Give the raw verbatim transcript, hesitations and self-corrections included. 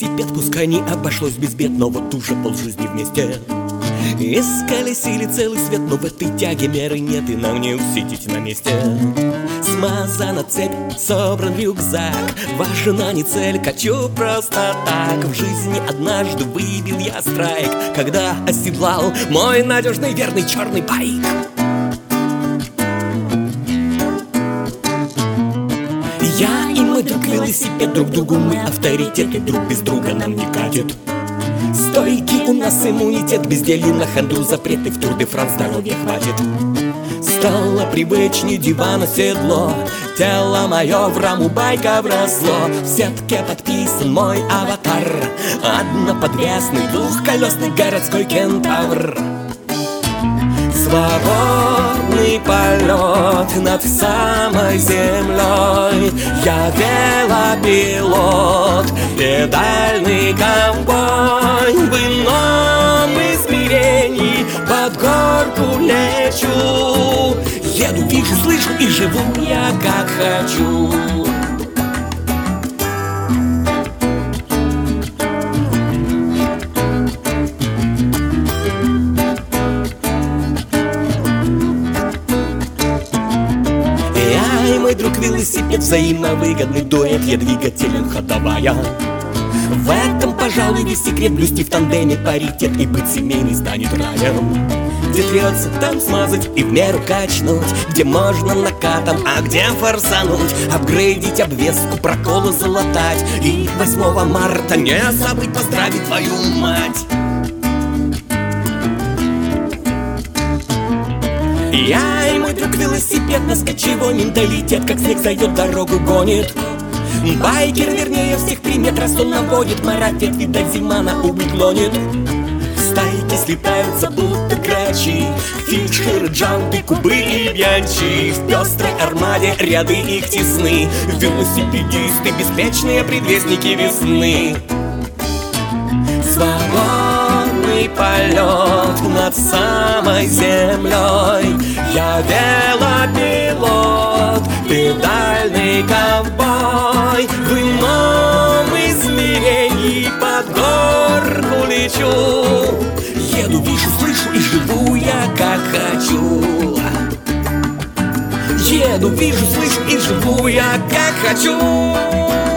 велосипед, пускай не обошлось без бед, но вот уже полжизни вместе исколесили целый свет, но в этой тяге меры нет, и нам не усидеть на месте. Смазана цепь, собран рюкзак, важна не цель, качу просто так. В жизни однажды выбил я страйк, когда оседлал мой надежный верный черный байк. Я и мой друг велосипед, друг другу мы авторитет, и друг без друга нам не катит. Стойкий у нас иммунитет, безделье на хандру, запреты в Тур де Франс, здоровья хватит. Стало привычней дивана седло, тело мое в раму байка вросло. В сетке подписан мой аватар, одноподвесный двухколесный городской кентавр. Свободный полет над самой землей, я велопилот, педальный ковбой. В ином измерении под горку лечу, еду, вижу, слышу и живу я как хочу. Мой друг велосипед, взаимовыгодный дуэт, я двигателем ходовая. В этом, пожалуй, весь секрет, блюсти в тандеме паритет, и быть семейный станет раем. Где трется, там смазать и в меру качнуть, где можно накатом, а где форсануть, апгрейдить обвеску, проколы залатать, и восьмого марта не забыть поздравить твою мать. Я и мой друг велосипед, нас кочевой менталитет, как снег зайдет, дорогу гонит. Байкер, вернее, всех примет, раз он наводит марафет, видать, зима на убыль клонит. Стайки слетаются, будто грачи, фишеры, джанты, кубы и бьянчи. В пестрой армаде ряды их тесны, велосипедисты, беспечные предвестники весны. Свободный полет над самой землей, я велопилот, педальный ковбой. В ином измерении под горку лечу, еду, вижу, слышу и живу я как хочу. Еду, вижу, слышу и живу я как хочу.